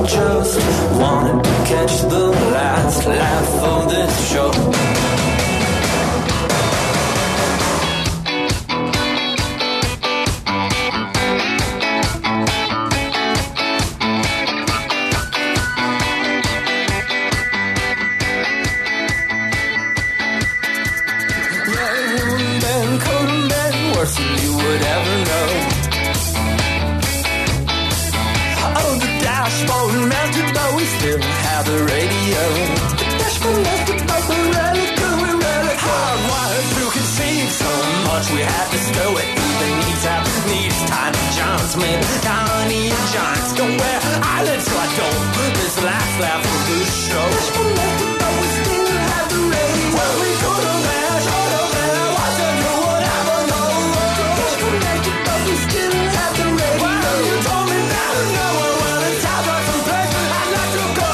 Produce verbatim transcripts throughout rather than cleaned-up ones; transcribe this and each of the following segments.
just wanted to catch the last laugh of this show. The radio, the dashboard melted by the relic, we relic. Hardwired to conceive so much we had to stow it. Even needs have needs tiny giants, man. Tiny giants don't wear eyelids, so I don't. This last laugh of this show. Dashboard melted, but we still have the radio. Well, we could have had, should have had, what to do, whatever, no. Dashboard melted, but we still have the radio. Well, you told me that I know well, it's time for some place I'd like to go.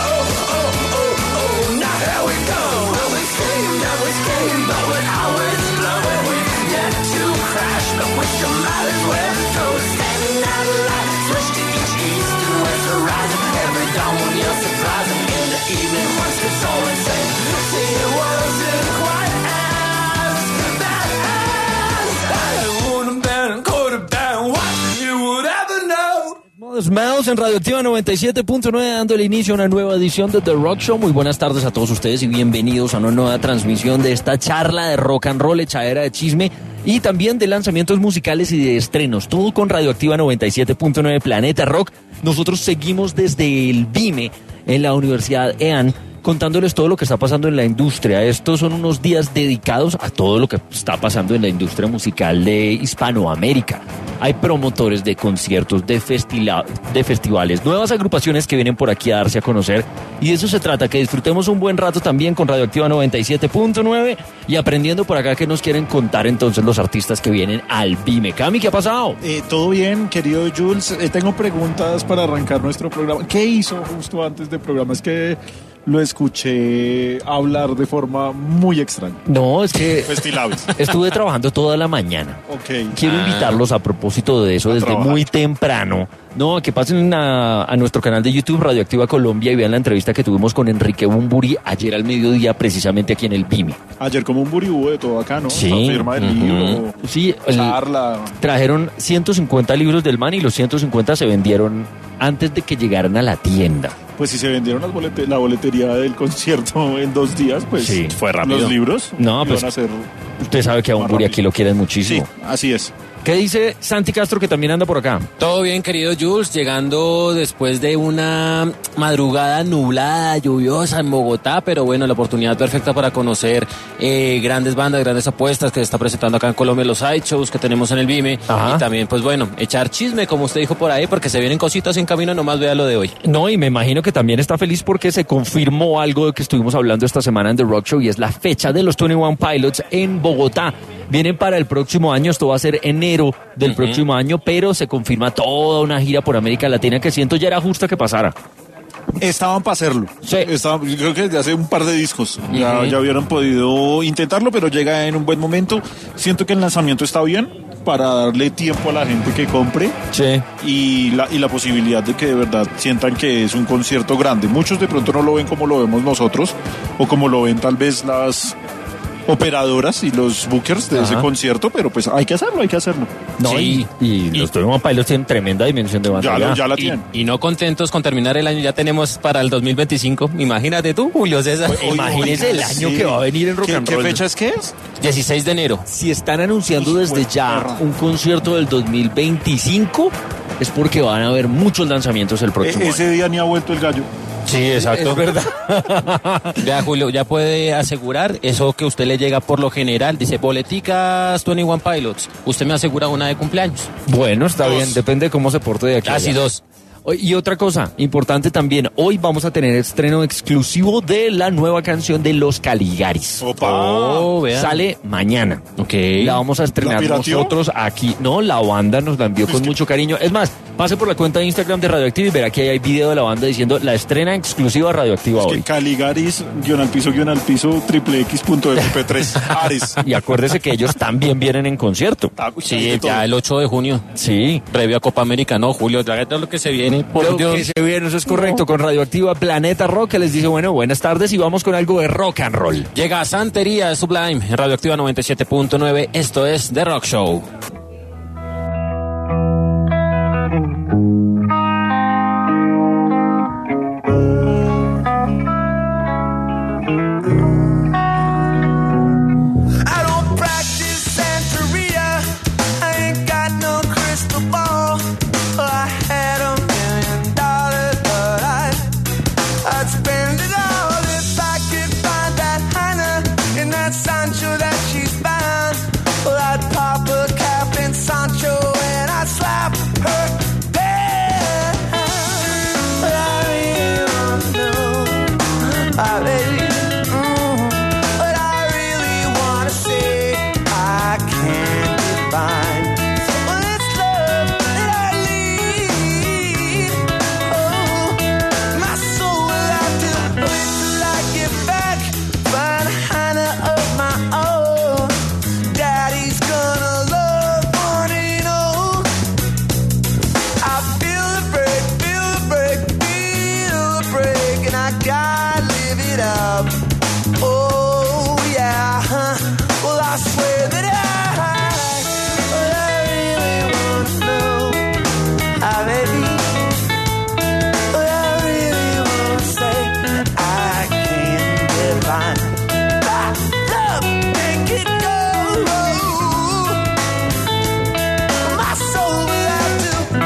But we're always blowing, we've yet to crash, but we sure might as well go. Standing out of light, switch to each east and west horizon. Every dawn when you're surprising, in the evening once it's all insane. See, it wasn't quite as bad as I would have been, could have been, what you would ever know. Modest Mouse en Radioactiva noventa y siete punto nueve, dándole inicio a una nueva edición de The Rock Show. Muy buenas tardes a todos ustedes y bienvenidos a una nueva transmisión de esta charla de rock and roll, echadera de chisme y también de lanzamientos musicales y de estrenos. Todo con Radioactiva noventa y siete punto nueve Planeta Rock. Nosotros seguimos desde el BIME en la Universidad E A N contándoles todo lo que está pasando en la industria. Estos son unos días dedicados a todo lo que está pasando en la industria musical de Hispanoamérica. Hay promotores de conciertos, de, festila- de festivales, nuevas agrupaciones que vienen por aquí a darse a conocer. Y de eso se trata, que disfrutemos un buen rato también con Radioactiva noventa y siete punto nueve y aprendiendo por acá que nos quieren contar entonces los artistas que vienen al BIME. Cami, ¿qué ha pasado? Eh, todo bien, querido Jules. Eh, tengo preguntas para arrancar nuestro programa. ¿Qué hizo justo antes del programa? Es que lo escuché hablar de forma muy extraña. No, es que Festilables. estuve trabajando toda la mañana. Ok. Quiero Ah. invitarlos a propósito de eso A desde trabajar. muy temprano. No, que pasen a, a nuestro canal de YouTube Radioactiva Colombia y vean la entrevista que tuvimos con Enrique Bumburi ayer al mediodía, precisamente aquí en el BIME. Ayer como un buribú de todo acá, ¿no? Sí. La firma del Uh-huh. libro, Sí, el- charla. trajeron ciento cincuenta libros del man y los ciento cincuenta se vendieron antes de que llegaran a la tienda. Pues si se vendieron las bolete- la boletería del concierto en dos días, pues Sí, fue rápido. los libros No, iban pues, a ser... Usted sabe que a Más Bumburi rápido. aquí lo quieren Sí, muchísimo. así es. ¿Qué dice Santi Castro, que también anda por acá? Todo bien, querido Jules, llegando después de una madrugada nublada, lluviosa en Bogotá, pero bueno, la oportunidad perfecta para conocer eh, grandes bandas, grandes apuestas que se está presentando acá en Colombia, los sideshows que tenemos en el BIME, Ajá. y también, pues bueno, echar chisme, como usted dijo por ahí, porque se vienen cositas en camino, nomás vea lo de hoy. No, y me imagino que también está feliz porque se confirmó algo de que estuvimos hablando esta semana en The Rock Show y es la fecha de los veintiuno Pilots en Bogotá. Vienen para el próximo año, esto va a ser enero del uh-huh. próximo año, pero se confirma toda una gira por América Latina que siento ya era justo que pasara. Estaban para hacerlo. Sí. Estaban, yo creo que desde hace un par de discos Uh-huh. ya, ya hubieran podido intentarlo, pero llega en un buen momento. Siento que el lanzamiento está bien para darle tiempo a la gente que compre. Sí. Y la, y la posibilidad de que de verdad sientan que es un concierto grande. Muchos de pronto no lo ven como lo vemos nosotros o como lo ven tal vez las operadoras y los bookers de Ajá. ese concierto, pero pues hay que hacerlo, hay que hacerlo. No, sí. y, y, y los veintiuno Pilots tienen tremenda dimensión de banda. Ya, ya, ya la tienen. Y, y no contentos con terminar el año, ya tenemos para el dos mil veinticinco. Imagínate tú, Julio César. Oye, imagínese el año sí. que va a venir en Rock ¿Qué, and ¿Qué Roll. fecha es que es? dieciséis de enero. Si están anunciando Uy, desde ya perra. un concierto del dos mil veinticinco, es porque van a haber muchos lanzamientos el próximo e- Ese año. día ni ha vuelto el gallo. Sí, exacto. Es verdad. Ya, Julio, ya puede asegurar eso que usted le llega por lo general. Dice, boleticas veintiuno Pilots. Usted me asegura una de cumpleaños. Bueno, está dos. bien. Depende de cómo se porte de aquí. Casi allá. dos. Y otra cosa importante también, hoy vamos a tener estreno exclusivo de la nueva canción de Los Caligaris. Opa. Oh, Sale mañana. Ok. La vamos a estrenar nosotros aquí. No, la banda nos la envió con mucho cariño. Es más, Pase por la cuenta de Instagram de Radioactiva y verá que ahí hay video de la banda diciendo la estrena exclusiva Radioactiva Es hoy. que Caligaris, guión al piso, guión al piso, triple X punto M P tres, Ares. Y acuérdese que ellos también vienen en concierto. Ah, uy, hay Sí, de todo. ya el ocho de junio, Sí. previo a Copa América, no, Julio, ya todo lo que se viene, por Lo Dios. que se viene, eso es correcto, con Radioactiva Planeta Rock, que les dice, bueno, buenas tardes y vamos con algo de rock and roll. Llega Santería Sublime en Radioactiva noventa y siete punto nueve. Esto es The Rock Show. I don't practice Santeria. I ain't got no crystal ball. I had a million dollars, but I, I'd spend it all if I could find that Hannah in that Sancho that she's found. Well, I'd pop a cap in Sancho and I'd slap her down. But I really want to know, I really but I really wanna say I can't define. Well, it's love that I need. Oh, my soul will have to wait till I get back. Find a Hannah of my own. Daddy's gonna love one and all. I feel the break, feel the break, feel the break, and I gotta live it up. Oh yeah, huh? Well I swear that I, but I really wanna know how baby, but I really wanna say I can't define. I love, make it go. My soul will have to.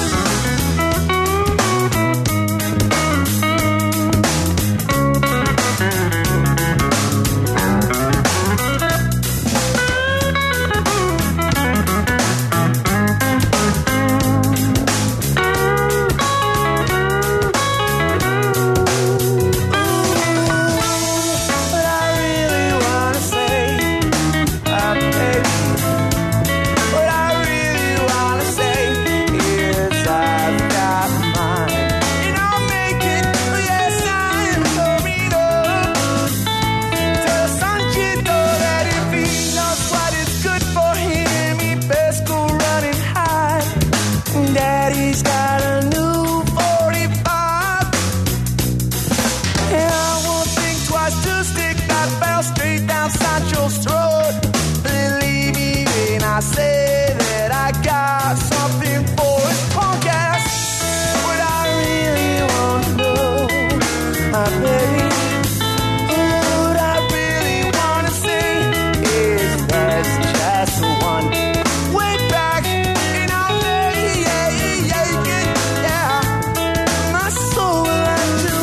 But I really wanna say, uh, baby. What I really wanna say is I've got mine, and I'll make it. Yes, I'm coming up. Tell Sanchito that if he knows what is good for him, he best go running high. Daddy's got a new forty-five. And I won't think twice to stick that bell straight down Sancho's throat. Believe me when I say that I got something for his punk ass. What I really want to know, I baby, what I really want to say is there's just one way back, and I'll make it, yeah. My soul will have to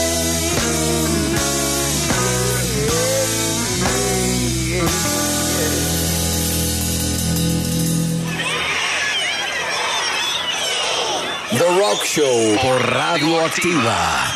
The Rock Show por Radioactiva.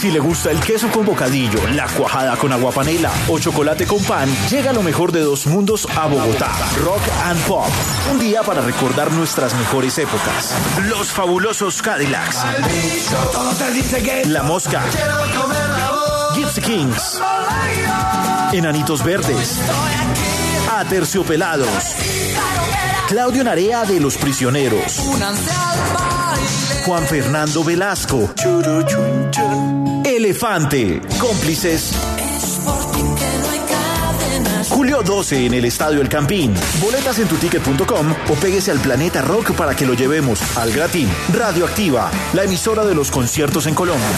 Si le gusta el queso con bocadillo, la cuajada con aguapanela o chocolate con pan, llega lo mejor de dos mundos a Bogotá. Rock and Pop. Un día para recordar nuestras mejores épocas. Los fabulosos Cadillacs. La Mosca. Gypsy Kings. Enanitos Verdes. Aterciopelados. Claudio Narea de Los Prisioneros. Juan Fernando Velasco. Elefante. Cómplices. Julio doce en el Estadio El Campín. Boletas en tuticket punto com o péguese al Planeta Rock para que lo llevemos al gratín. Radioactiva, la emisora de los conciertos en Colombia.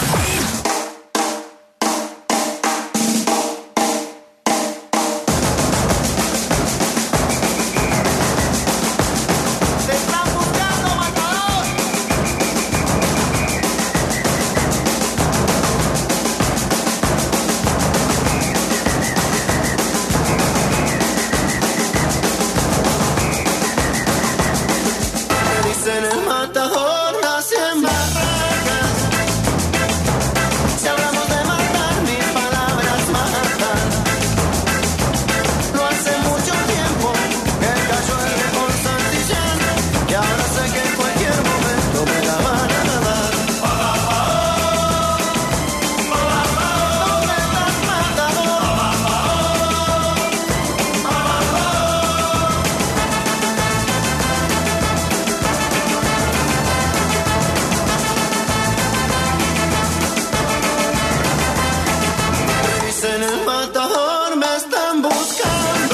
En el matador nacen barracas. Si hablamos de matar, mis palabras matan. No hace mucho tiempo que cayó el mejor Santillán, y ahora sé que en cualquier momento me la van a dar. ¿Dónde estás, matador? En el matador me están buscando.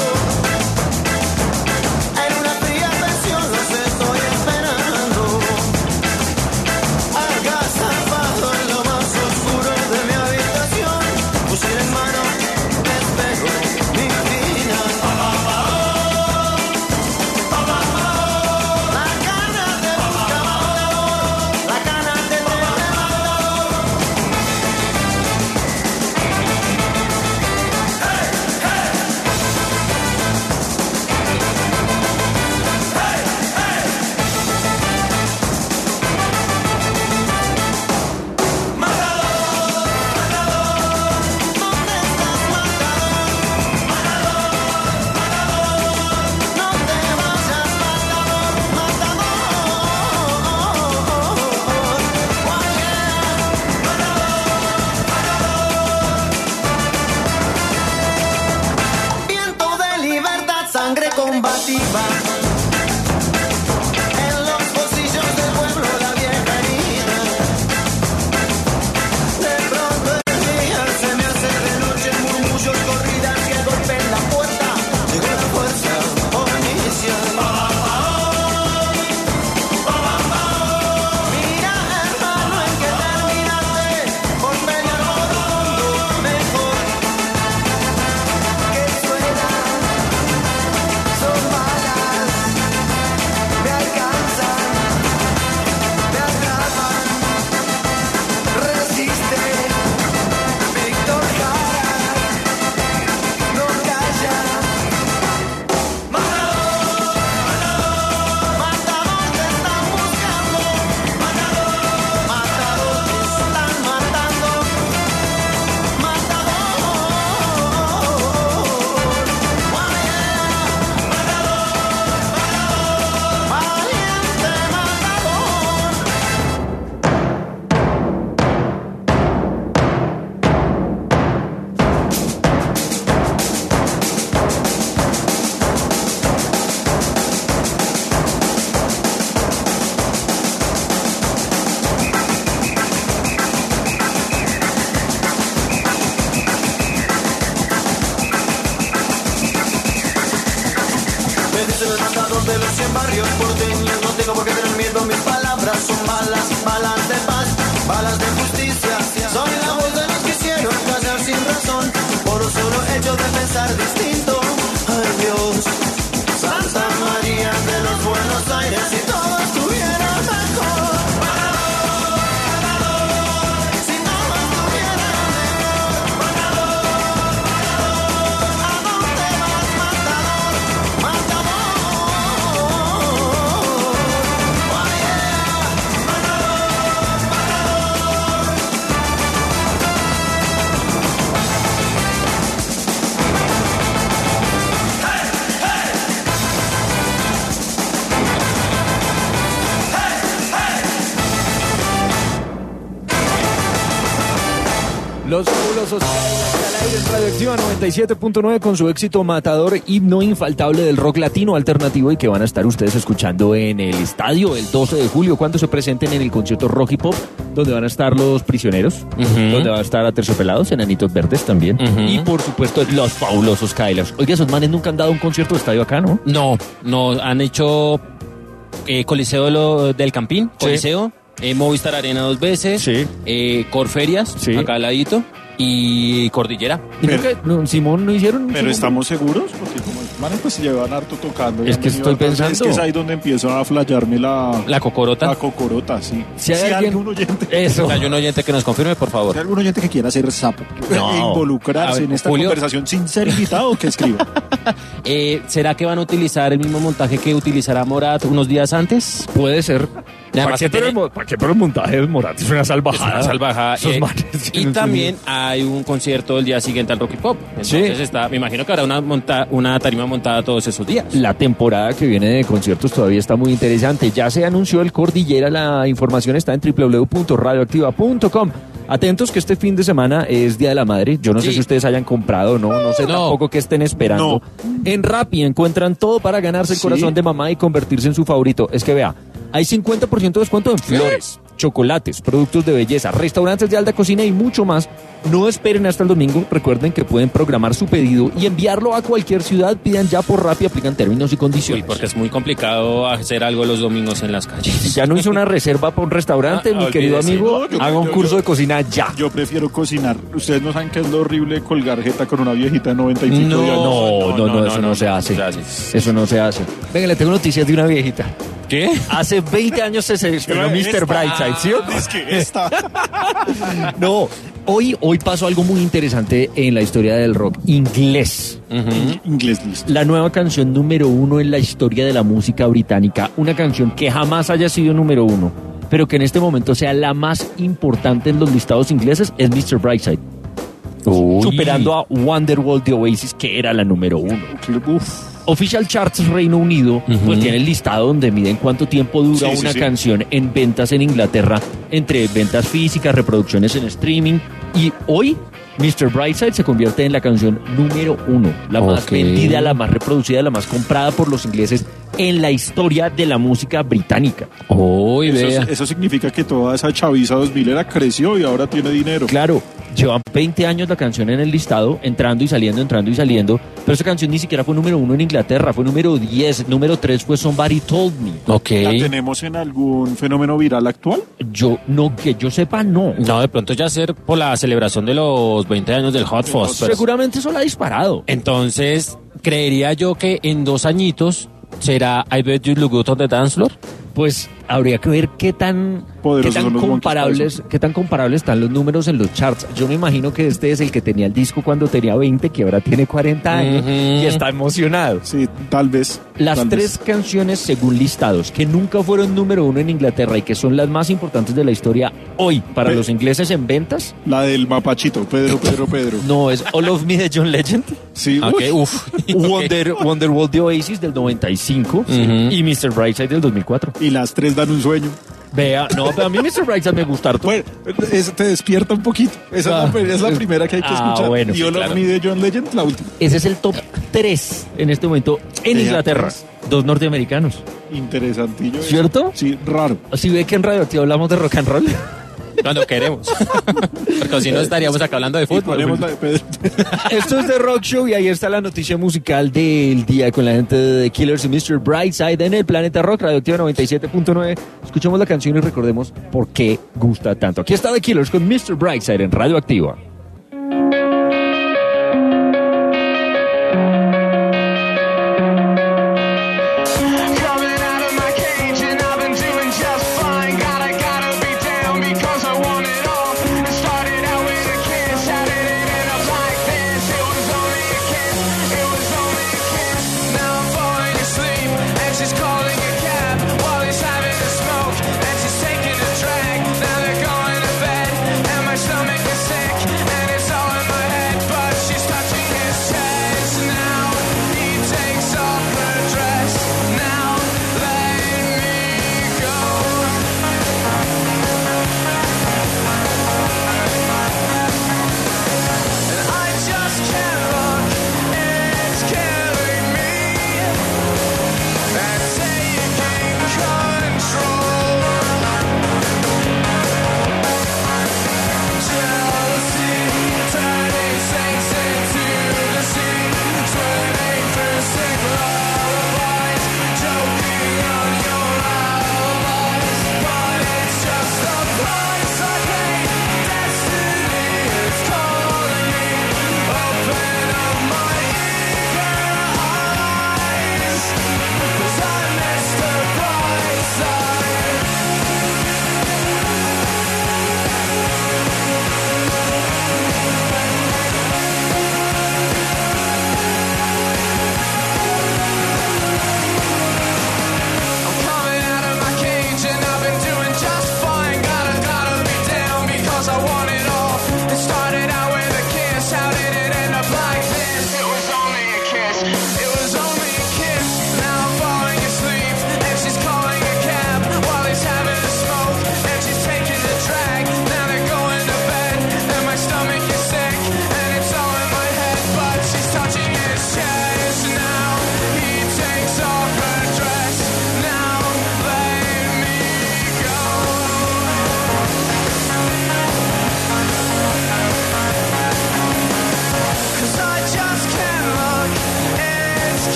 En una fría pensión los estoy esperando. Agazapado en lo más oscuro de mi habitación, fusil en mano, espero mi final. La gana de buscar, la gana de tener. Viento de libertad, sangre combativa. En los bolsillos del pueblo la vieja herida. De pronto el día se me hace de noche, murmullos, corridas que golpean la puerta. Llegó la fuerza policial. Mira, hermano, en que terminaste por pelear por un mundo mejor. Que suena, son balas, me alcanzan, me atrapan. Resiste, Víctor Jara, no calla. Matador, matador, te están buscando. Matador, matador, te están matando. Matador, valiente matador. Me dicen el matador de los cien barrios porteños. No tengo por qué tener miedo, mis palabras son balas, balas de paz, balas de justicia. Soy la voz de los que hicieron callar sin razón, por un solo hecho de pensar distinto. Ay Dios, Santa María de los Buenos Aires, si todo estuviera mejor. Si todo estuviera mejor. ¿A dónde vas, matador? Matador. Oh, yeah. Los fabulosos al aire en Radioactiva noventa y siete punto nueve con su éxito matador, himno infaltable del rock latino alternativo, y que van a estar ustedes escuchando en el estadio el doce de julio cuando se presenten en el concierto Rock y Pop, donde van a estar Los Prisioneros, uh-huh. donde va a estar Aterciopelados, Enanitos Verdes también, uh-huh. y por supuesto los fabulosos Kailas. Oiga, esos manes nunca han dado un concierto de estadio acá, ¿no? No, no, han hecho eh, Coliseo lo, del Campín, Coliseo. Sí. Eh, Movistar Arena dos veces, sí. eh, Corferias, sí. acá al ladito, y Cordillera. ¿Y pero, nunca, no, Simón no hicieron? Pero Simón? ¿Estamos seguros? Porque como manes pues se llevan harto tocando. Es que estoy pensando. Es que es ahí donde empieza a flayarme la... La cocorota. La cocorota, sí. Si hay, si alguien... algún oyente... Eso. Si hay un oyente que nos confirme, por favor. Si hay algún oyente que quiera ser sapo, no. e involucrarse ver, en esta Julio. conversación sin ser invitado, que escriba. eh, ¿Será que van a utilizar el mismo montaje que utilizará Morat unos días antes? Puede ser. ¿Para qué, tiene... pero, ¿Para qué? Pero el montaje de Morat es una salvajada. Es una salvajada. Eh, y también hay un concierto el día siguiente al Rock y Pop. Entonces sí. está, me imagino que habrá una, monta, una tarima montada todos esos días. La temporada que viene de conciertos todavía está muy interesante. Ya se anunció el Cordillera, la información está en doble u doble u doble u punto radioactiva punto com. Atentos que este fin de semana es Día de la Madre. Yo no sí. sé si ustedes hayan comprado o no, no sé no. tampoco qué estén esperando. No. En Rappi encuentran todo para ganarse el sí. corazón de mamá y convertirse en su favorito. Es que vea, hay cincuenta por ciento de descuento en flores, chocolates, productos de belleza, restaurantes de alta cocina y mucho más. No esperen hasta el domingo. Recuerden que pueden programar su pedido y enviarlo a cualquier ciudad. Pidan ya por Rappi, aplican términos y condiciones. Sí, porque es muy complicado hacer algo los domingos en las calles. Ya no hizo una reserva para un restaurante, ah, mi querido amigo. No, yo, haga un yo, curso yo, de cocina ya. Yo prefiero cocinar. Ustedes no saben qué es lo horrible colgar jeta con una viejita de noventa y cinco no, años. No, no, no, no, no, eso no, no se hace. Gracias. Eso no se hace. Venga, le tengo noticias de una viejita. ¿Qué? Hace veinte años se estrenó mister Brightside, ¿sí? Es que esta. No, hoy, hoy pasó algo muy interesante en la historia del rock inglés. Uh-huh. Inglés listo. La nueva canción número uno en la historia de la música británica. Una canción que jamás haya sido número uno, pero que en este momento sea la más importante en los listados ingleses, es mister Brightside. Uy. Superando a Wonderwall de Oasis, que era la número uno. Uf. Official Charts Reino Unido, uh-huh. pues tiene el listado donde miden cuánto tiempo dura sí, una sí, sí. canción en ventas en Inglaterra, entre ventas físicas, reproducciones en streaming, y hoy mister Brightside se convierte en la canción número uno, la okay. más vendida, la más reproducida, la más comprada por los ingleses en la historia de la música británica. Oh, eso, eso significa que toda esa chaviza dos mil era creció y ahora tiene dinero. Claro, llevan veinte años la canción en el listado, entrando y saliendo, entrando y saliendo, pero esa canción ni siquiera fue número uno en Inglaterra, fue número diez, número tres fue Somebody Told Me. Okay. ¿La tenemos en algún fenómeno viral actual? Yo, no, que yo sepa, no. No, de pronto ya ser por la celebración de los veinte años del Hot Fuzz. Seguramente eso la ha disparado. Entonces, creería yo que en dos añitos será I Bet You Look Good on the Dance Floor. Pues habría que ver qué tan, qué tan comparables, qué tan comparables están los números en los charts. Yo me imagino que este es el que tenía el disco cuando tenía veinte, que ahora tiene cuarenta años uh-huh. y está emocionado. Sí, tal vez. Las tal tres vez. canciones según listados que nunca fueron número uno en Inglaterra y que son las más importantes de la historia hoy para Pe- los ingleses en ventas. La del mapachito, Pedro, Pedro, Pedro. No, es All of Me de John Legend. Sí, okay, uf. Wonder, Wonderwall de Oasis del noventa y cinco uh-huh. y mister Brightside del dos mil cuatro. Y las tres dan un sueño. Vea, no, pero a mí mister Brightside me gusta harto. Bueno, es, te despierta un poquito. Esa ah, es, la, es la primera que hay que ah, escuchar. Bueno, y All sí, claro. of Me de John Legend, la última. Ese es el top tres en este momento en Vea, Inglaterra. Pues. Dos norteamericanos. Interesantillo. ¿Cierto? Sí, raro. Si ve que en Radioactiva hablamos de rock and roll. Cuando queremos. Porque si no estaríamos acá hablando de fútbol. La de Pedro. Esto es The Rock Show y ahí está la noticia musical del día con la gente de The Killers y mister Brightside en el Planeta Rock, Radioactiva noventa y siete punto nueve. Escuchemos la canción y recordemos por qué gusta tanto. Aquí está The Killers con mister Brightside en Radioactiva. Stomach is sick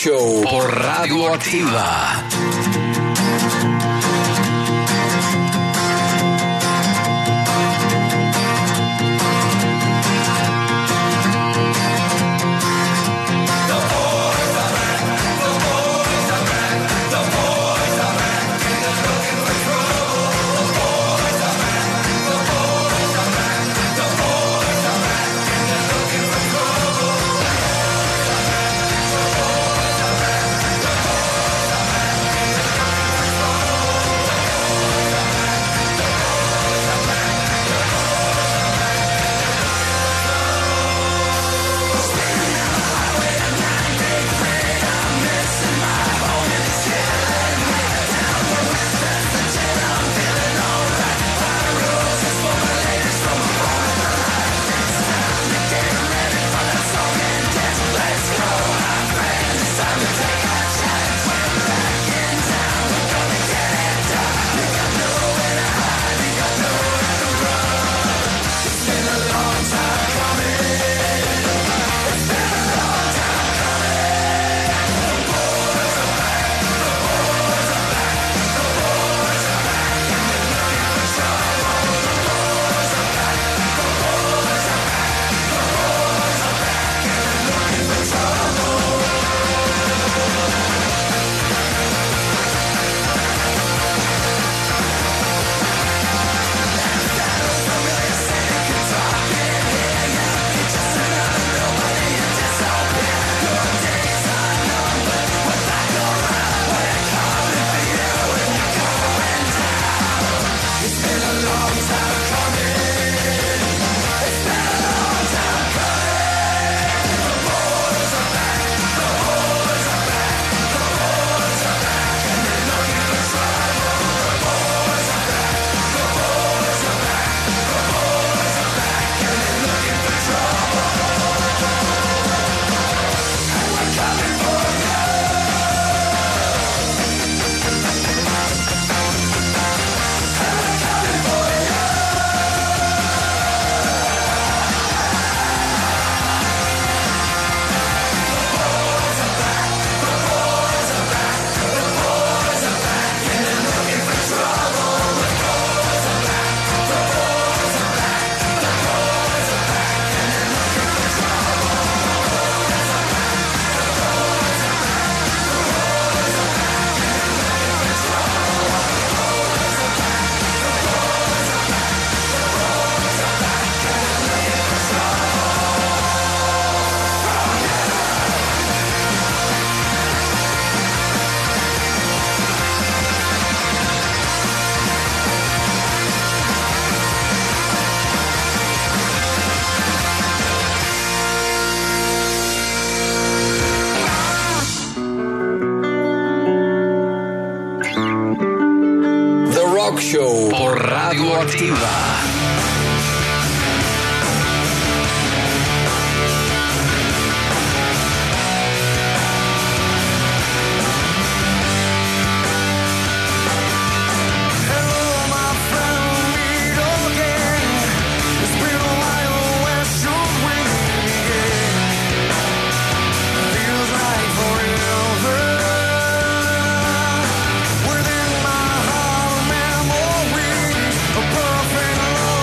Show por Radioactiva. Show por Radioactiva. Within my heart, memories, a perfect love.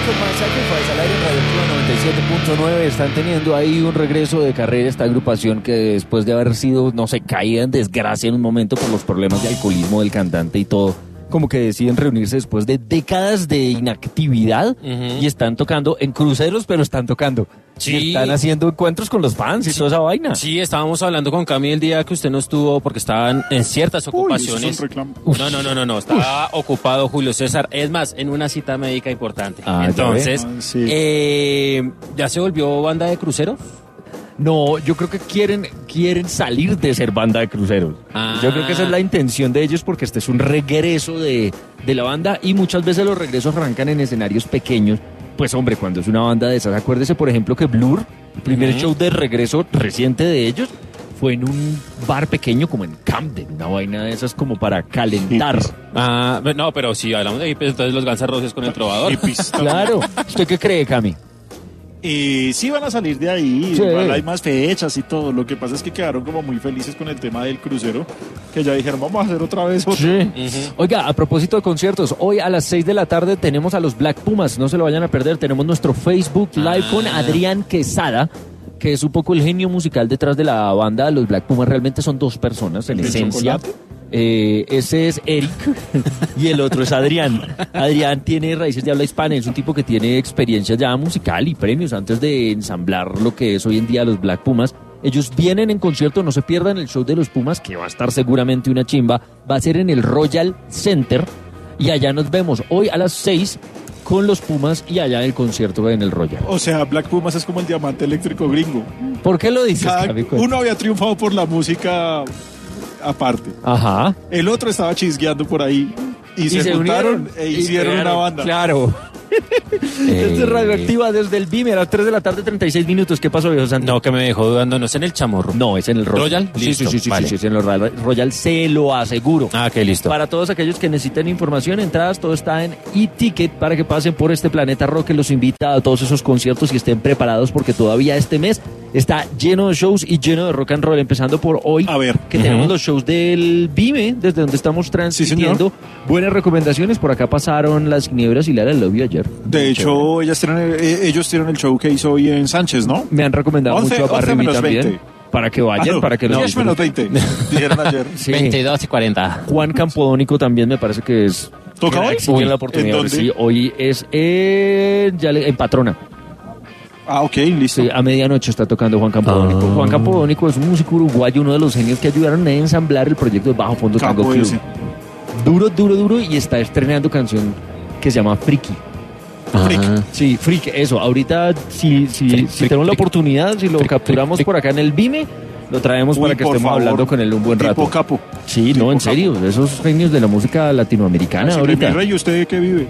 con My Sacrifice al aire en Radioactiva noventa y siete punto nueve. Están teniendo ahí un regreso de carrera esta agrupación que después de haber sido, no sé, caída en desgracia en un momento por los problemas de alcoholismo del cantante y todo, como que deciden reunirse después de décadas de inactividad uh-huh. y están tocando en cruceros, pero están tocando. Sí. Y están haciendo encuentros con los fans y sí. toda esa vaina. Sí, estábamos hablando con Cami el día que usted no estuvo porque estaban en ciertas ocupaciones. Uy, no, no, no, no, no, estaba Uf. ocupado Julio César. Es más, en una cita médica importante. Ah, Entonces, ah, sí. eh, ¿ya se volvió banda de cruceros? No, yo creo que quieren, quieren salir de ser banda de cruceros. Ah. Yo creo que esa es la intención de ellos porque este es un regreso de, de la banda y muchas veces los regresos arrancan en escenarios pequeños. Pues hombre, cuando es una banda de esas, acuérdese por ejemplo que Blur, el primer uh-huh. show de regreso reciente de ellos, fue en un bar pequeño como en Camden, una vaina de esas como para calentar. Hippies. Ah, no, pero si hablamos de hippies, entonces los Guns N' Roses con el Trovador. Hippies. Claro. ¿Usted qué cree, Cami? Y sí van a salir de ahí, sí. Igual hay más fechas y todo. Lo que pasa es que quedaron como muy felices con el tema del crucero, que ya dijeron, vamos a hacer otra vez otro. Sí. Uh-huh. Oiga, a propósito de conciertos, hoy a las seis de la tarde tenemos a los Black Pumas, no se lo vayan a perder. Tenemos nuestro Facebook Live ah. con Adrián Quesada, que es un poco el genio musical detrás de la banda. Los Black Pumas realmente son dos personas en esencia. Eh, ese es Eric y el otro es Adrián. Adrián tiene raíces de habla hispana, es un tipo que tiene experiencia ya musical y premios antes de ensamblar lo que es hoy en día los Black Pumas. Ellos vienen en concierto, no se pierdan el show de los Pumas, que va a estar seguramente una chimba. Va a ser en el Royal Center y allá nos vemos hoy a las seis con los Pumas y allá el concierto en el Royal. O sea, Black Pumas es como el diamante eléctrico gringo. ¿Por qué lo dices? Cada, uno había triunfado por la música aparte. Ajá. El otro estaba chisgueando por ahí y, y se, se juntaron e hicieron una banda. Claro. Desde Radioactiva, desde el Vime, a las tres de la tarde, treinta y seis minutos. ¿Qué pasó, viejo Santi? No, que me dejó dudando, ¿no es en el Chamorro? No, es en el Royal. ¿Royal? Sí, Listo. sí, sí, sí, vale. sí, sí, en el Royal, Royal, se lo aseguro. Ah, que listo. Para todos aquellos que necesiten información, entradas, todo está en e-ticket para que pasen por este Planeta Rock, que los invita a todos esos conciertos y estén preparados porque todavía este mes está lleno de shows y lleno de rock and roll, empezando por hoy, a ver, que uh-huh. tenemos los shows del Vime, desde donde estamos transmitiendo. Sí, buenas recomendaciones, por acá pasaron Las Ginebras y Lara Love You ayer. De hecho, ellas tienen, ellos tienen el show que hizo hoy en Sánchez, ¿no? Me han recomendado once, mucho a Barry también. veinte. Para que vayan, ah, no, para que los... diez menos veinte, dijeron ayer. Sí. veintidós y cuarenta. Juan Campodónico también me parece que es... ¿Toca hoy? Sí, la oportunidad. ¿En dónde? Sí, hoy es en, ya le, en Patrona. Ah, ok, listo. Sí, a medianoche está tocando Juan Campodónico. Ah. Juan Campodónico es un músico uruguayo, uno de los genios que ayudaron a ensamblar el proyecto de Bajo Fondo Tango Club. Ese. Duro, duro, duro, y está estrenando canción que se llama Friki. Freak. Sí, Freak, eso. Ahorita, si, si, freak, si freak, tenemos freak, la oportunidad, si lo freak, capturamos freak, por acá en el Vime, lo traemos Uy, para que estemos favor. hablando con él un buen tipo rato. Capo. Sí, tipo no, en capo. serio, esos genios de la música latinoamericana Así ahorita. Mi rey, ¿usted qué vive?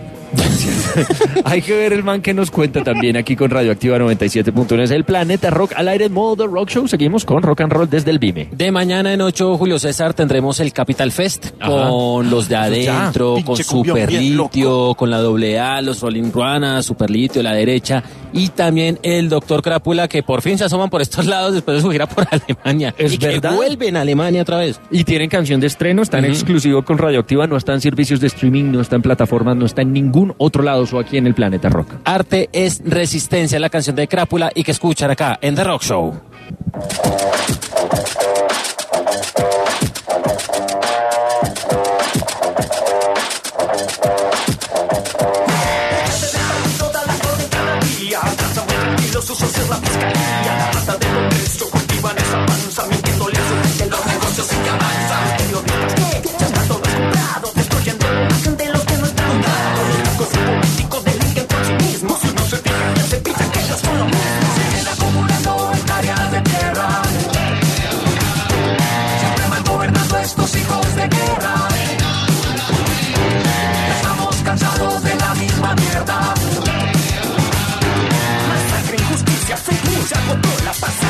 Hay que ver el man que nos cuenta también aquí con Radioactiva noventa y siete punto uno. Es el Planeta Rock al aire en modo The Rock Show. Seguimos con Rock and Roll desde el Vime. De mañana en ocho, Julio César, tendremos el Capital Fest. Ajá. Con los de adentro, ya, con Superlitio, con la doble A, los Rolling Ruanas, Superlitio, la derecha. Y también el Doctor Crápula, que por fin se asoman por estos lados después de su gira por Alemania. Es y verdad. que vuelven a Alemania otra vez. Y tienen canción de estreno, están uh-huh. exclusivo con Radioactiva, no está en servicios de streaming, no está en plataformas, no está en ningún otro lado, solo aquí en el Planeta Rock. Arte es Resistencia, la canción de Crápula, y que escuchan acá en The Rock Show. Se agotó la paz.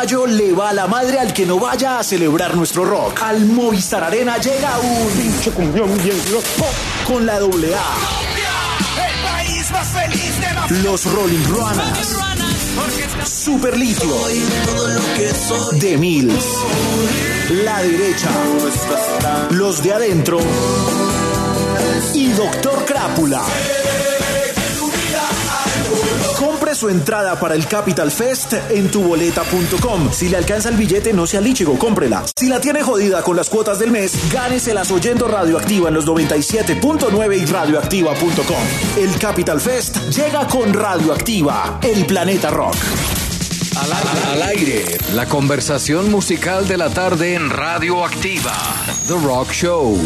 mayo le va a la madre al que no vaya a celebrar nuestro rock. Al Movistar Arena llega un pinche cumbión bien loco con la doble A. El país más feliz de más. Los Rolling Ruanas, Super Litio, The Mills, La Derecha, Los de Adentro y Doctor Crápula. Compre su entrada para el Capital Fest en tuboleta punto com. Si le alcanza el billete, no sea líchigo, cómprela. Si la tiene jodida con las cuotas del mes, gáneselas oyendo Radioactiva en los noventa y siete punto nueve y radioactiva punto com. El Capital Fest llega con Radioactiva, el planeta rock. Al aire. Al aire, la conversación musical de la tarde en Radioactiva. The Rock Show.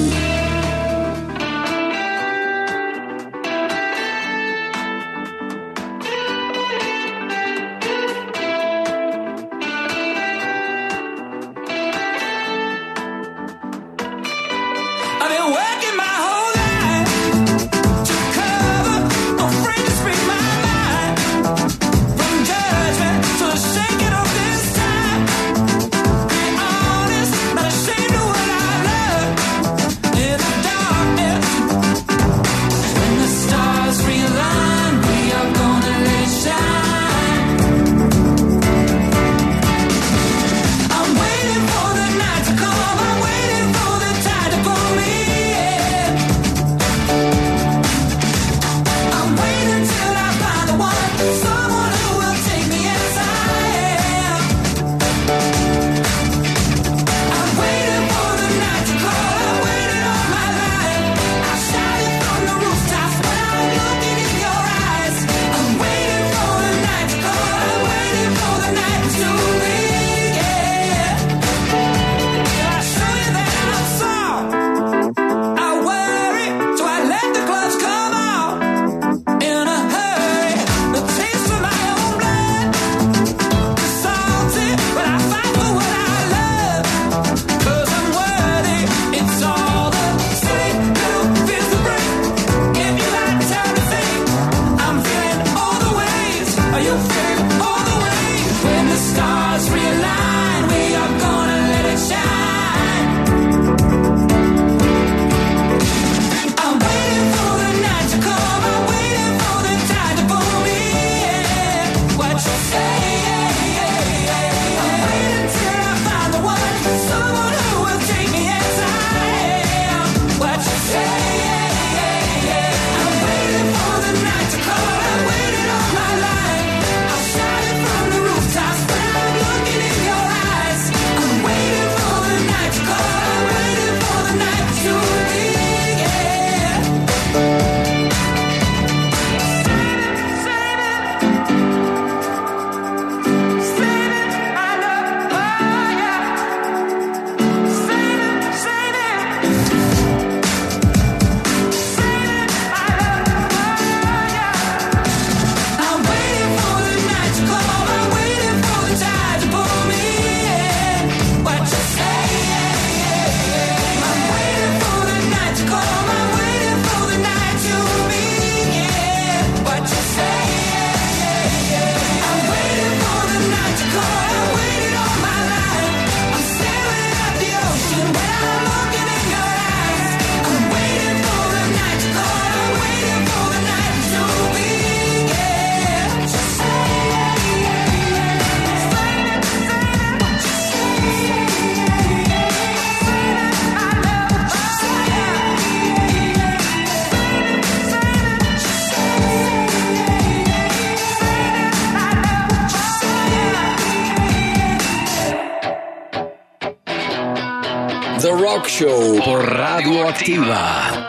The Rock Show por Radioactiva.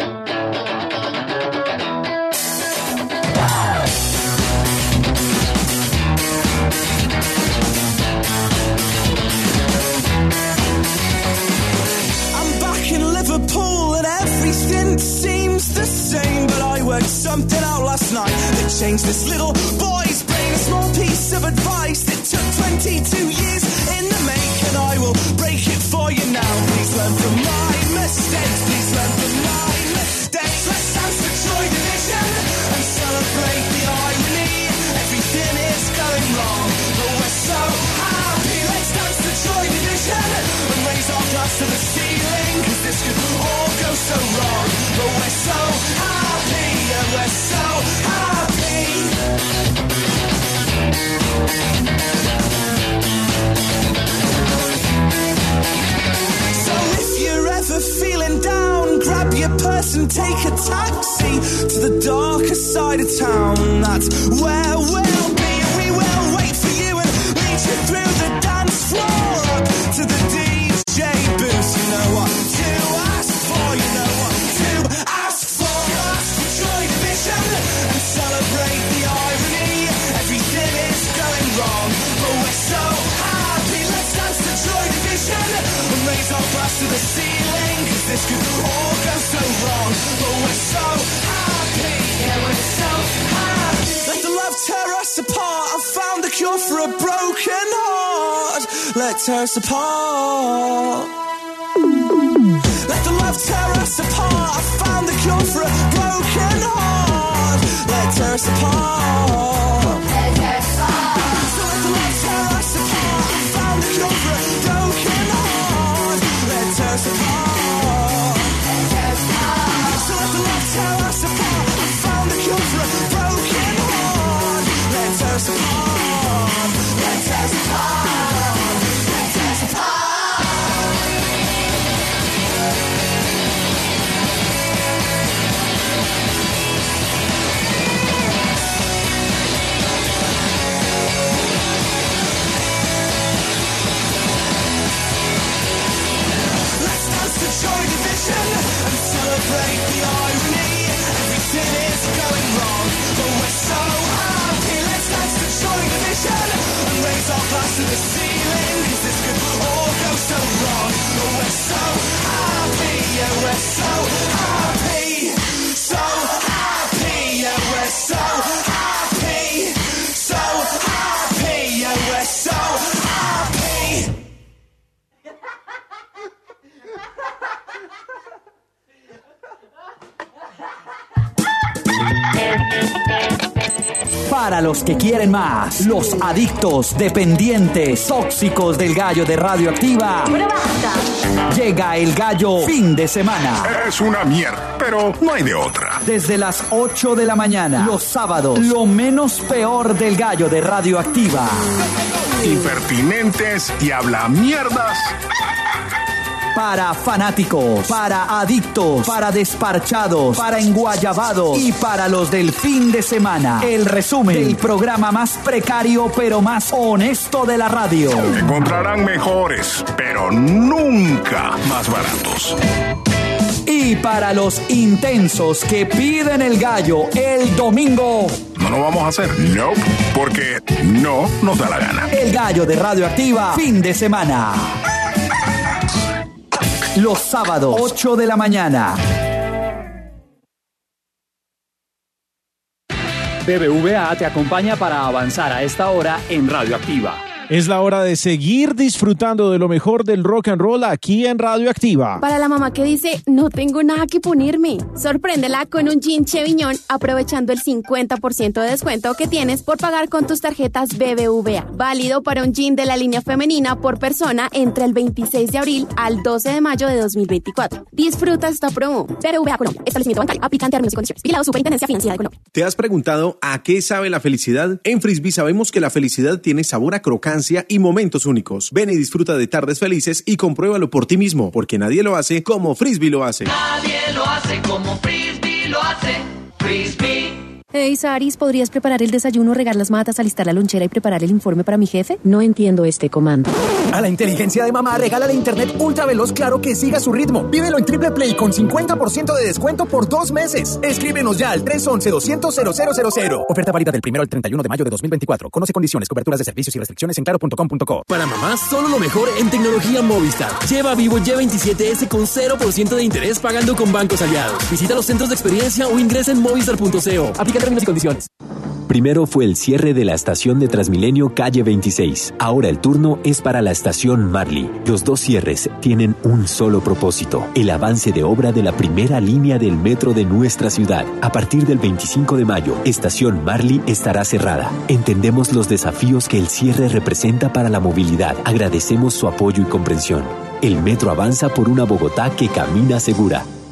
Seems the same, but I worked something out last night that changed this little boy's brain. A small piece of advice that took twenty-two years in the making. I will break it for you now. Please learn from my mistakes. Please learn from my mistakes. Let's dance for Joy Division and celebrate the irony. Everything is going wrong, but we're so happy. so happy. So if you're ever feeling down, grab your purse and take a taxi to the darker side of town. That's where we'll be. We will wait for you and lead you through the dance floor up to the D J booth. You know what to ask for, you know what to ask for. Ask for Joy Division and celebrate the irony. Everything is going wrong, but we're so happy. Let's dance to Joy Division and raise our glass to the ceiling, cause this could all go so wrong, but we're so happy. Yeah, we're so happy. Let the love tear us apart. I found the cure for a broken heart. Let tear us apart. Let the love tear us apart. I found the cure for a broken heart. Let tear us apart. Let tear us apart. So let the love tear us apart. I found the cure for a broken heart. Let tear us apart. Let tear us apart. So let the love tear us apart. I found the cure for a broken heart. Let tear us apart. Let tear us apart. Let tear us apart. Joy Division and celebrate the irony. Everything is going wrong, but we're so happy. Let's dance to Joy Division and raise our glass to the ceiling, cause this could all go so wrong, but we're so happy. Yeah, we're so happy. So happy. Yeah, we're so happy. So happy. Yeah, we're so happy. Para los que quieren más, los adictos, dependientes, tóxicos del gallo de Radioactiva, llega el gallo fin de semana. Es una mierda, pero no hay de otra. Desde las ocho de la mañana, los sábados, lo menos peor del gallo de Radioactiva. Impertinentes y habla mierdas. Para fanáticos, para adictos, para desparchados, para enguayabados y para los del fin de semana. El resumen del programa más precario pero más honesto de la radio. Encontrarán mejores, pero nunca más baratos. Y para los intensos que piden el gallo el domingo. No lo vamos a hacer, no, porque no nos da la gana. El gallo de Radioactiva, fin de semana. Los sábados, ocho de la mañana. B B V A te acompaña para avanzar a esta hora en Radioactiva. Es la hora de seguir disfrutando de lo mejor del rock and roll aquí en Radioactiva. Para la mamá que dice, no tengo nada que ponerme, sorpréndela con un jean Cheviñón aprovechando el cincuenta por ciento de descuento que tienes por pagar con tus tarjetas B B V A. Válido para un jean de la línea femenina por persona entre el veintiséis de abril al doce de mayo de dos mil veinticuatro. Disfruta esta promo. B B V A Colombia. Establecimiento bancario. Aplican términos y condiciones. Vigilado Superintendencia Financiera de Colombia. ¿Te has preguntado a qué sabe la felicidad? En Frisbee sabemos que la felicidad tiene sabor a crocancia y momentos únicos. Ven y disfruta de tardes felices y compruébalo por ti mismo, porque nadie lo hace como Frisbee lo hace. Nadie lo hace como Frisbee lo hace. Frisbee. Hey, Saris, ¿podrías preparar el desayuno, regar las matas, alistar la lonchera y preparar el informe para mi jefe? No entiendo este comando. A la inteligencia de mamá, regálale internet ultra veloz claro que siga su ritmo. Pídelo en Triple Play con cincuenta por ciento de descuento por dos meses. Escríbenos ya al tres once, doscientos, cero cero cero cero. Oferta válida del primero al treinta y uno de mayo de dos mil veinticuatro. Conoce condiciones, coberturas de servicios y restricciones en claro punto com punto co. Para mamás, solo lo mejor en tecnología Movistar. Lleva Vivo Y veintisiete ese con cero por ciento de interés pagando con bancos aliados. Visita los centros de experiencia o ingresa en movistar punto co. Aplica términos y condiciones. Primero fue el cierre de la estación de Transmilenio Calle veintiséis. Ahora el turno es para la estación Marley. Los dos cierres tienen un solo propósito: el avance de obra de la primera línea del metro de nuestra ciudad. A partir del veinticinco de mayo, estación Marley estará cerrada. Entendemos los desafíos que el cierre representa para la movilidad. Agradecemos su apoyo y comprensión. El metro avanza por una Bogotá que camina segura.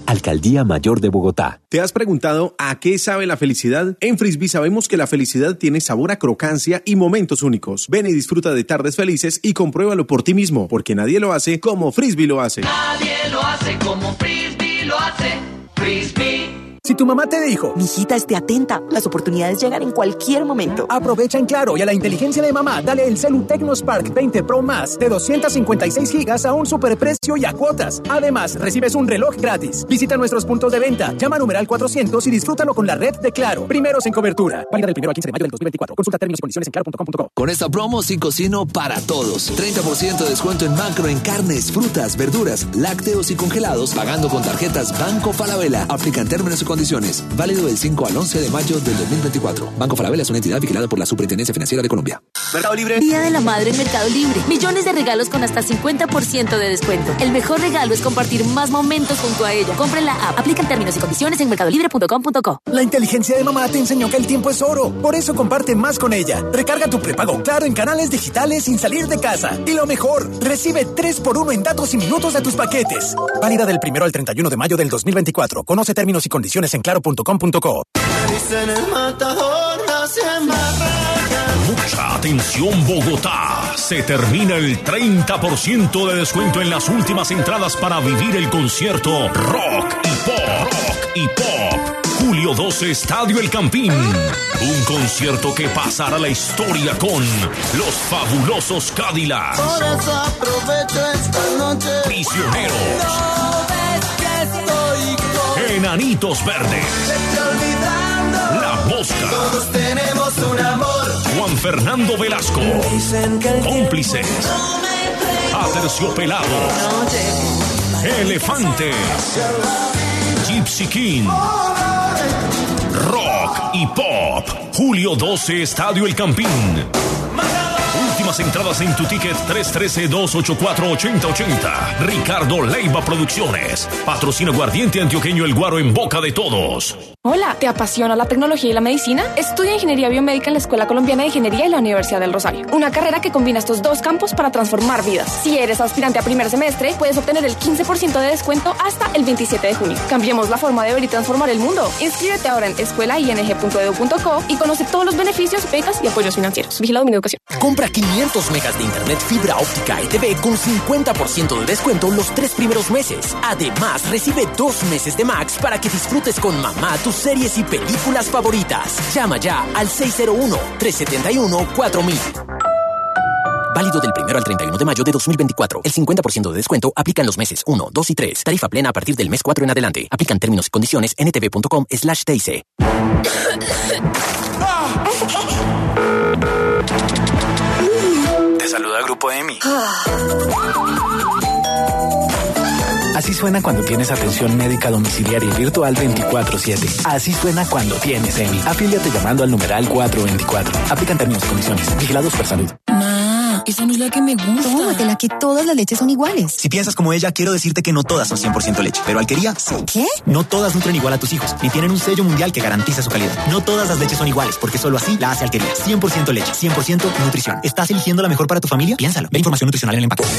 Alcaldía Mayor de Bogotá. ¿Te has preguntado a qué sabe la felicidad? En Frisbee sabemos que la felicidad tiene sabor a crocancia y momentos únicos. Ven y disfruta de tardes felices y compruébalo por ti mismo, porque nadie lo hace como Frisbee lo hace. Nadie lo hace como Frisbee lo hace. Frisbee. Si tu mamá te dijo, mijita, esté atenta, las oportunidades llegan en cualquier momento. Aprovecha en Claro y a la inteligencia de mamá, dale el Celu Tecnospark veinte Pro Más de doscientos cincuenta y seis gigas a un superprecio y a cuotas. Además, recibes un reloj gratis. Visita nuestros puntos de venta, llama a numeral cuatrocientos y disfrútalo con la red de Claro. Primeros en cobertura. Válida del primero al quince de mayo del dos mil veinticuatro. Consulta términos y condiciones en claro punto com punto co. Con esta promo sí cocino para todos. treinta por ciento de descuento en macro en carnes, frutas, verduras, lácteos y congelados, pagando con tarjetas Banco Falabella. Aplican términos y condiciones. Válido del cinco al once de mayo del dos mil veinticuatro. Banco Falabella es una entidad vigilada por la Superintendencia Financiera de Colombia. Mercado Libre. Día de la Madre en Mercado Libre. Millones de regalos con hasta cincuenta por ciento de descuento. El mejor regalo es compartir más momentos junto a ella. Compren la app. Aplican términos y condiciones en mercado libre punto com punto co. La inteligencia de mamá te enseñó que el tiempo es oro. Por eso comparte más con ella. Recarga tu prepago Claro en canales digitales sin salir de casa. Y lo mejor, recibe tres por uno en datos y minutos de tus paquetes. Válida del primero al treinta y uno de mayo del dos mil veinticuatro. Conoce términos y condiciones en claro punto com punto co. Mucha atención, Bogotá. Se termina el treinta por ciento de descuento en las últimas entradas para vivir el concierto Rock y Pop. Rock y Pop. Julio doce, Estadio El Campín. Un concierto que pasará a la historia con los fabulosos Cadillacs. Por eso aprovecho esta noche. Prisioneros. No ves que estoy con... Enanitos Verdes. La Mosca. Todos tenemos un amor. Juan Fernando Velasco. Cómplices. Aterciopelado. Elefantes. Gypsy King. Rock y Pop. Julio doce, Estadio El Campín. Últimas entradas en tu ticket tres uno tres, dos ocho cuatro, ocho cero ocho cero. Ricardo Leiva Producciones. Patrocina Aguardiente Antioqueño El Guaro en boca de todos. Hola, ¿te apasiona la tecnología y la medicina? Estudia Ingeniería Biomédica en la Escuela Colombiana de Ingeniería y la Universidad del Rosario. Una carrera que combina estos dos campos para transformar vidas. Si eres aspirante a primer semestre, puedes obtener el quince por ciento de descuento hasta el veintisiete de junio. Cambiemos la forma de ver y transformar el mundo. Inscríbete ahora en escuela i n g punto e d u punto co y conoce todos los beneficios, becas y apoyos financieros. Vigilado Mineducación. Compra quinientos megas de internet fibra óptica E T V con cincuenta por ciento de descuento los tres primeros meses. Además, recibe dos meses de Max para que disfrutes con mamá tus series y películas favoritas. Llama ya al seis cero uno, tres siete uno, cuatro mil. Válido del primero al treinta y uno de mayo de dos mil veinticuatro. El cincuenta por ciento de descuento aplica en los meses uno, dos y tres. Tarifa plena a partir del mes cuatro en adelante. Aplican términos y condiciones en etv punto com slash T I C. Te saluda Grupo E M I. Así suena cuando tienes atención médica domiciliaria y virtual veinticuatro siete. Así suena cuando tienes E M I. Afíliate llamando al numeral cuatro veinticuatro. Aplican términos y condiciones. Vigilados por salud. Ma, esa no es la que me gusta. Tómatela, que todas las leches son iguales. Si piensas como ella, quiero decirte que no todas son cien por ciento leche, pero Alquería sí. ¿Qué? No todas nutren igual a tus hijos, ni tienen un sello mundial que garantiza su calidad. No todas las leches son iguales, porque solo así la hace Alquería. cien por ciento leche, cien por ciento nutrición. ¿Estás eligiendo la mejor para tu familia? Piénsalo. Ve información nutricional en el empaque.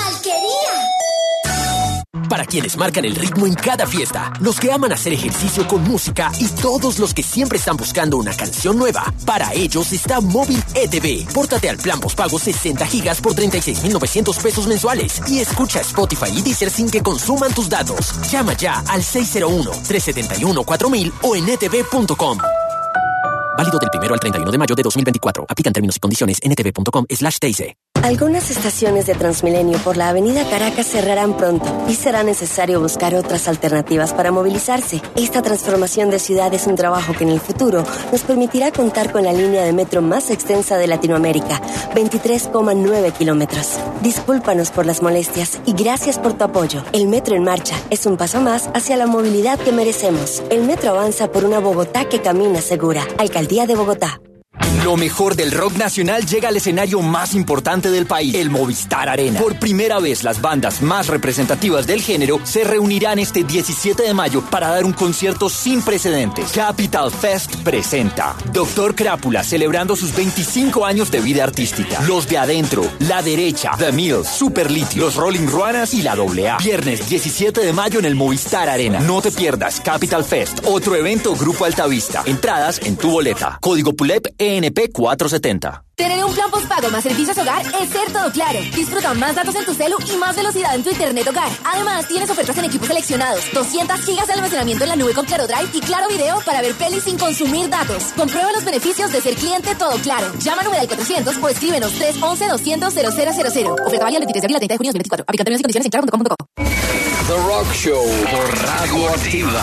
Para quienes marcan el ritmo en cada fiesta, los que aman hacer ejercicio con música y todos los que siempre están buscando una canción nueva, para ellos está Móvil E T V. Pórtate al plan postpago sesenta gigas por treinta y seis mil novecientos pesos mensuales y escucha Spotify y Deezer sin que consuman tus datos. Llama ya al seis cero uno, tres siete uno, cuatro mil o en e t v punto com. Válido del primero al treinta y uno de mayo de dos mil veinticuatro. Aplican términos y condiciones en e t v punto com slash T I C. Algunas estaciones de Transmilenio por la avenida Caracas cerrarán pronto y será necesario buscar otras alternativas para movilizarse. Esta transformación de ciudad es un trabajo que en el futuro nos permitirá contar con la línea de metro más extensa de Latinoamérica, veintitrés coma nueve kilómetros. Discúlpanos por las molestias y gracias por tu apoyo. El metro en marcha es un paso más hacia la movilidad que merecemos. El metro avanza por una Bogotá que camina segura. Alcaldía de Bogotá. Lo mejor del rock nacional llega al escenario más importante del país, el Movistar Arena. Por primera vez, las bandas más representativas del género se reunirán este diecisiete de mayo para dar un concierto sin precedentes. Capital Fest presenta Doctor Crápula, celebrando sus veinticinco años de vida artística. Los de Adentro, La Derecha, The Mills, Super Litio, Los Rolling Ruanas y la doble A. Viernes diecisiete de mayo en el Movistar Arena. No te pierdas Capital Fest, otro evento Grupo Altavista. Entradas en tu boleta. Código P U L E P E N P cuatrocientos setenta. Tener un plan postpago más servicios hogar es ser todo claro. Disfruta más datos en tu celu y más velocidad en tu internet hogar. Además, tienes ofertas en equipos seleccionados, doscientos gigas de almacenamiento en la nube con Claro Drive y Claro Video para ver pelis sin consumir datos. Comprueba los beneficios de ser cliente todo claro. Llama al numeral cuatrocientos o escríbenos tres once doscientos cero cero cero cero. Oferta válida el veintitrés de abril al treinta de junio de dos mil veinticuatro. Aplica términos y condiciones en claro punto com punto co. The Rock Show por Radio Activa.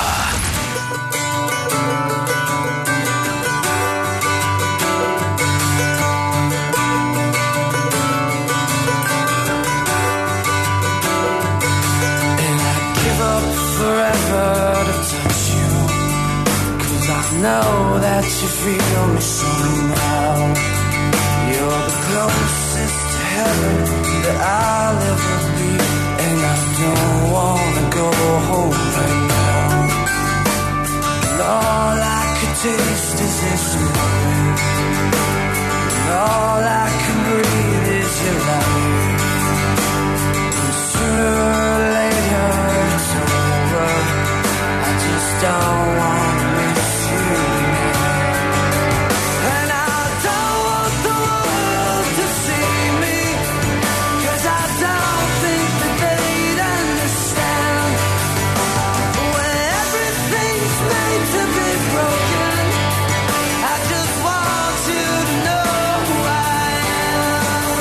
Forever to touch you, 'cause I know that you feel me somehow. You're the closest to heaven that I'll ever be, and I don't wanna go home right now. And all I could taste is this moment, and all I can breathe is your light. And sooner or later it's over, I just don't wanna miss you now. And I don't want the world to see me, 'cause I don't think that they'd understand. When everything's made to be broken, I just want you to know who I am.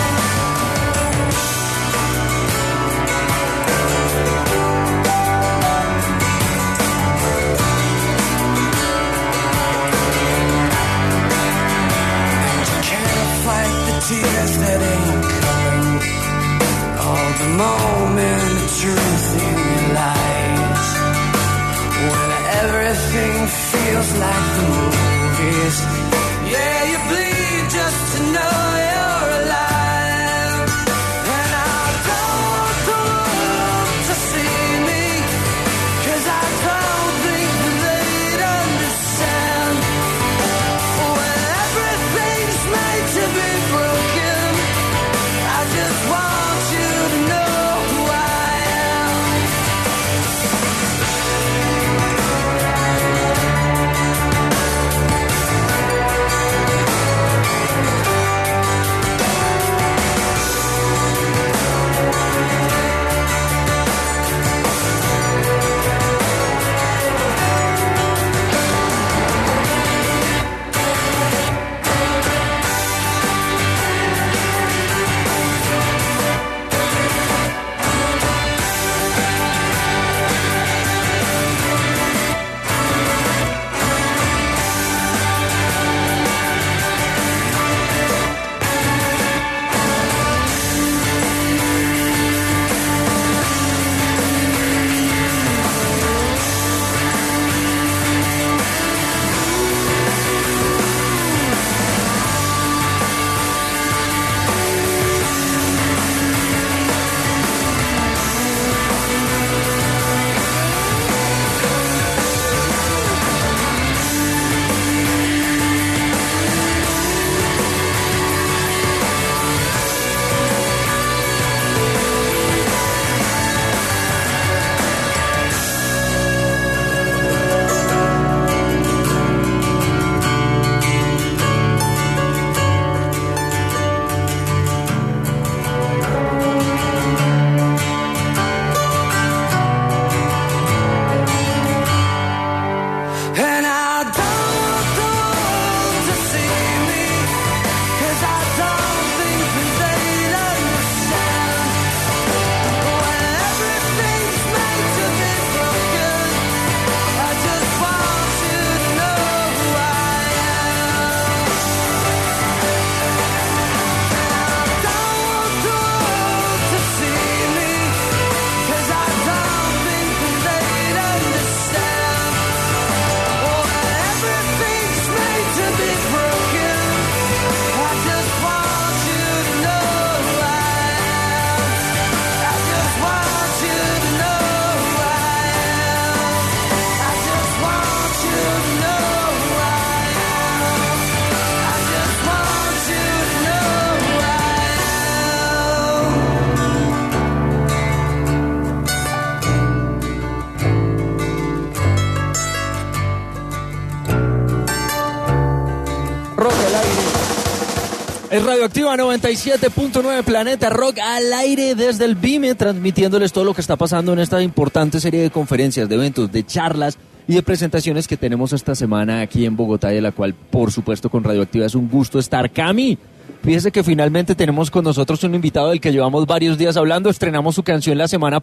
And you can't fight the tears that ain't coming, or the moment of truth in your lies. When everything feels like the movies, yeah, you bleed just to know you're alive. And I don't want the world to see me, 'cause I don't think that they'd understand. When everything's made to be broken, I just want you to know who I am. Es Radioactiva noventa y siete punto nueve Planeta Rock al aire desde el BIME, transmitiéndoles todo lo que está pasando en esta importante serie de conferencias, de eventos, de charlas y de presentaciones que tenemos esta semana aquí en Bogotá, y de la cual, por supuesto, con Radioactiva es un gusto estar. Cami, fíjese que finalmente tenemos con nosotros un invitado del que llevamos varios días hablando. Estrenamos su canción la semana